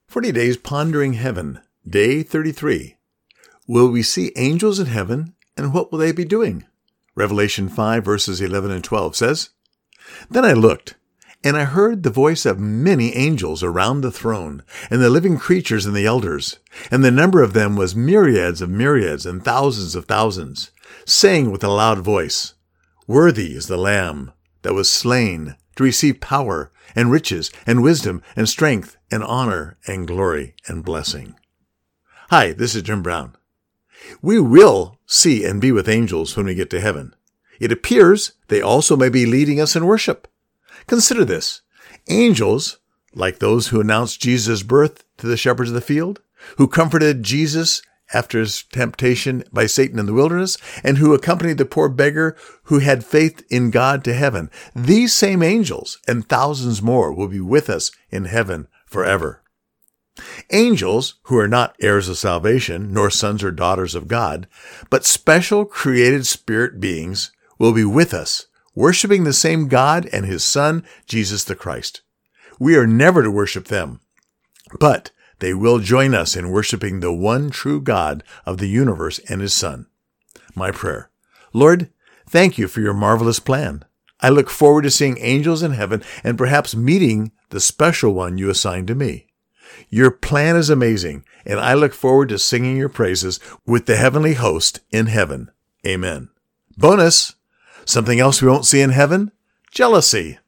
40 Days Pondering Heaven, Day 33. Will we see angels in heaven, and what will they be doing? Revelation 5 verses 11 and 12 says, Then I looked, and I heard the voice of many angels around the throne, and the living creatures and the elders, and the number of them was myriads of myriads and thousands of thousands, saying with a loud voice, Worthy is the Lamb that was slain to receive power and riches and wisdom and strength and honor and glory and blessing. Hi, this is Jim Brown. We will see and be with angels when we get to heaven. It appears they also may be leading us in worship. Consider this. Angels, like those who announced Jesus' birth to the shepherds of the field, who comforted Jesus after his temptation by Satan in the wilderness, and who accompanied the poor beggar who had faith in God to heaven. These same angels and thousands more will be with us in heaven forever. Angels, who are not heirs of salvation, nor sons or daughters of God, but special created spirit beings, will be with us, worshiping the same God and his Son, Jesus the Christ. We are never to worship them, but they will join us in worshiping the one true God of the universe and his Son. My prayer. Lord, thank you for your marvelous plan. I look forward to seeing angels in heaven and perhaps meeting the special one you assigned to me. Your plan is amazing, and I look forward to singing your praises with the heavenly host in heaven. Amen. Bonus! Something else we won't see in heaven? Jealousy.